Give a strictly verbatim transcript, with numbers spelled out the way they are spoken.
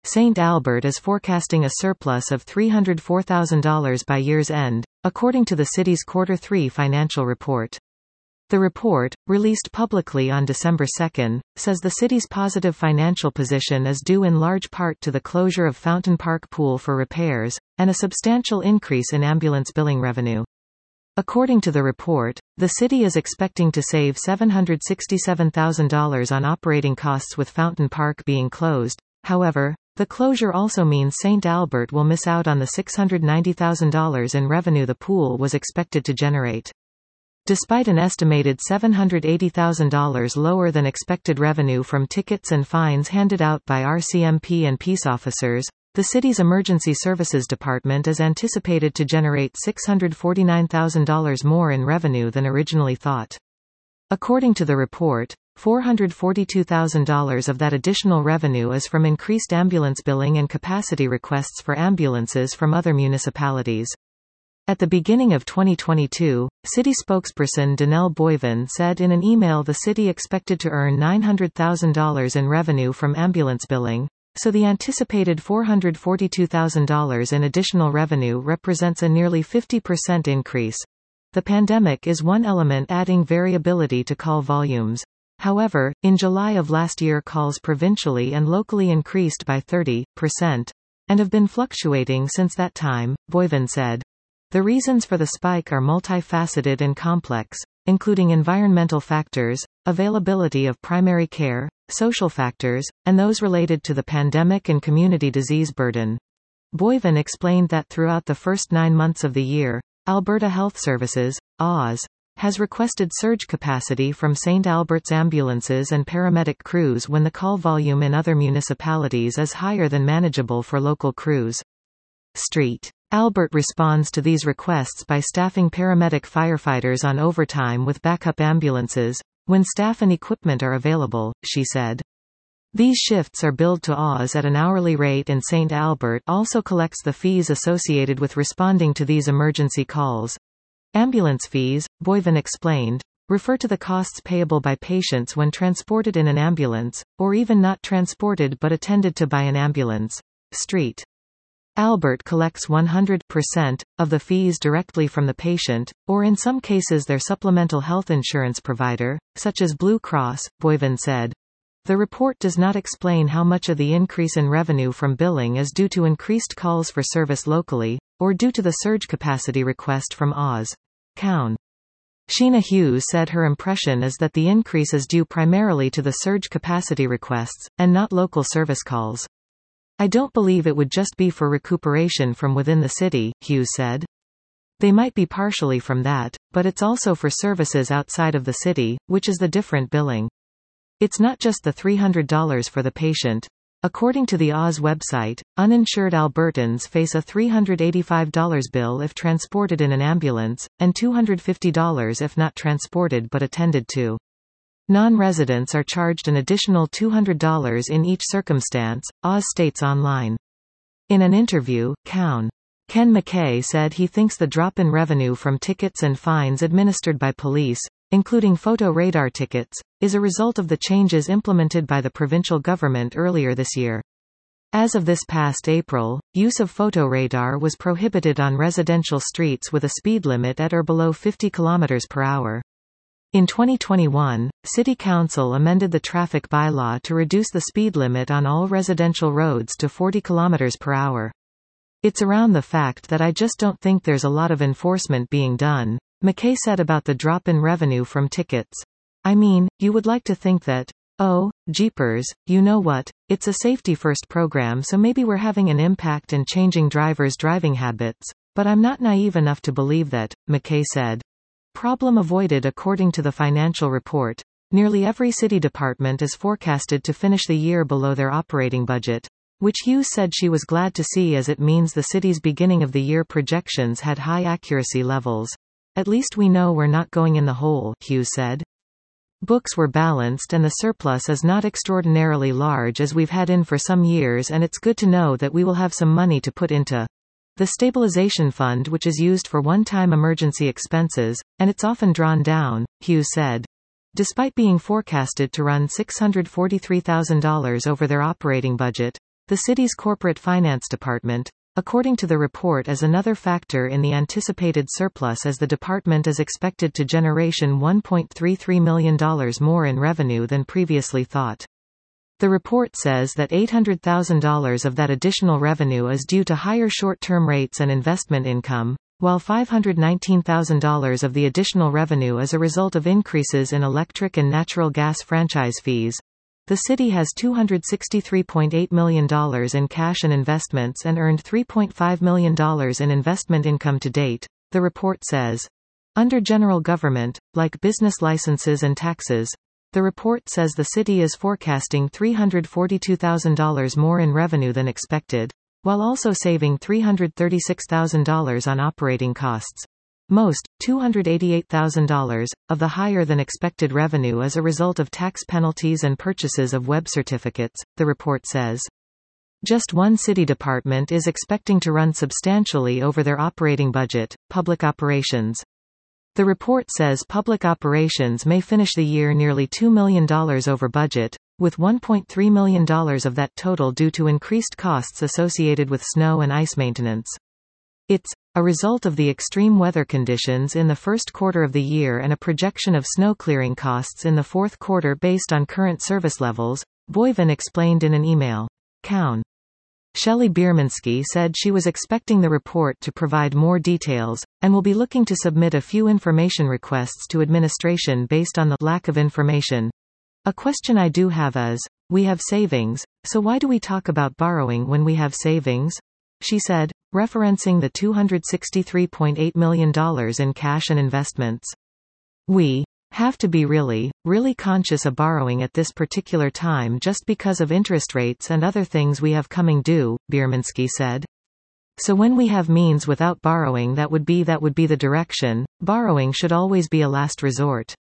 Saint Albert is forecasting a surplus of three hundred four thousand dollars by year's end, according to the city's quarter three financial report. The report, released publicly on December second, says the city's positive financial position is due in large part to the closure of Fountain Park Pool for repairs, and a substantial increase in ambulance billing revenue. According to the report, the city is expecting to save seven hundred sixty-seven thousand dollars on operating costs with Fountain Park being closed. However, the closure also means Saint Albert will miss out on the six hundred ninety thousand dollars in revenue the pool was expected to generate. Despite an estimated seven hundred eighty thousand dollars lower than expected revenue from tickets and fines handed out by R C M P and peace officers, the city's Emergency Services Department is anticipated to generate six hundred forty-nine thousand dollars more in revenue than originally thought. According to the report, four hundred forty-two thousand dollars of that additional revenue is from increased ambulance billing and capacity requests for ambulances from other municipalities. At the beginning of twenty twenty-two, city spokesperson Danelle Boivin said in an email the city expected to earn nine hundred thousand dollars in revenue from ambulance billing, so the anticipated four hundred forty-two thousand dollars in additional revenue represents a nearly fifty percent increase. The pandemic is one element adding variability to call volumes. However, in July of last year calls provincially and locally increased by thirty percent, and have been fluctuating since that time, Boivin said. The reasons for the spike are multifaceted and complex, including environmental factors, availability of primary care, social factors, and those related to the pandemic and community disease burden. Boivin explained that throughout the first nine months of the year, Alberta Health Services, A H S, has requested surge capacity from Saint Albert's ambulances and paramedic crews when the call volume in other municipalities is higher than manageable for local crews. Street Albert responds to these requests by staffing paramedic firefighters on overtime with backup ambulances, when staff and equipment are available, she said. These shifts are billed to A H S at an hourly rate, and Saint Albert also collects the fees associated with responding to these emergency calls. Ambulance fees, Boivin explained, refer to the costs payable by patients when transported in an ambulance, or even not transported but attended to by an ambulance. Street Albert collects one hundred percent of the fees directly from the patient, or in some cases their supplemental health insurance provider, such as Blue Cross, Boivin said. The report does not explain how much of the increase in revenue from billing is due to increased calls for service locally, or due to the surge capacity request from A H S. Cown. Sheena Hughes said her impression is that the increase is due primarily to the surge capacity requests, and not local service calls. I don't believe it would just be for recuperation from within the city, Hughes said. They might be partially from that, but it's also for services outside of the city, which is the different billing. It's not just the three hundred dollars for the patient. According to the A H S website, uninsured Albertans face a three hundred eighty-five dollars bill if transported in an ambulance, and two hundred fifty dollars if not transported but attended to. Non-residents are charged an additional two hundred dollars in each circumstance, A H S states online. In an interview, Cown. Ken McKay said he thinks the drop in revenue from tickets and fines administered by police, including photo radar tickets, is a result of the changes implemented by the provincial government earlier this year. As of this past April, use of photo radar was prohibited on residential streets with a speed limit at or below fifty kilometers per hour. In twenty twenty-one, City Council amended the traffic bylaw to reduce the speed limit on all residential roads to forty kilometers per hour. It's around the fact that I just don't think there's a lot of enforcement being done, McKay said about the drop in revenue from tickets. I mean, you would like to think that, oh, jeepers, you know what, it's a safety-first program, so maybe we're having an impact and changing drivers' driving habits, but I'm not naive enough to believe that, McKay said. Problem avoided. According to the financial report, nearly every city department is forecasted to finish the year below their operating budget, which Hughes said she was glad to see as it means the city's beginning of the year projections had high accuracy levels. At least we know we're not going in the hole, Hughes said. Books were balanced and the surplus is not extraordinarily large as we've had in for some years, and it's good to know that we will have some money to put into the stabilization fund, which is used for one-time emergency expenses, and it's often drawn down, Hughes said. Despite being forecasted to run six hundred forty-three thousand dollars over their operating budget, The city's corporate finance department, according to the report, as another factor in the anticipated surplus, as the department is expected to generate one point three three million dollars more in revenue than previously thought. The report says that eight hundred thousand dollars of that additional revenue is due to higher short-term rates and investment income, while five hundred nineteen thousand dollars of the additional revenue is a result of increases in electric and natural gas franchise fees. The city has two hundred sixty-three point eight million dollars in cash and investments and earned three point five million dollars in investment income to date, the report says. Under general government, like business licenses and taxes, the report says the city is forecasting three hundred forty-two thousand dollars more in revenue than expected, while also saving three hundred thirty-six thousand dollars on operating costs. Most, two hundred eighty-eight thousand dollars, of the higher-than-expected revenue is a result of tax penalties and purchases of web certificates, the report says. Just one city department is expecting to run substantially over their operating budget, public operations. The report says public operations may finish the year nearly two million dollars over budget, with one point three million dollars of that total due to increased costs associated with snow and ice maintenance. It's a result of the extreme weather conditions in the first quarter of the year and a projection of snow clearing costs in the fourth quarter based on current service levels, Boyven explained in an email. Coun. Shelley Bierminski said she was expecting the report to provide more details, and will be looking to submit a few information requests to administration based on the lack of information. A question I do have is, we have savings, so why do we talk about borrowing when we have savings? She said, referencing the two hundred sixty-three point eight million dollars in cash and investments. We have to be really, really conscious of borrowing at this particular time just because of interest rates and other things we have coming due, Bierminski said. So when we have means without borrowing, that would be that would be the direction. Borrowing should always be a last resort.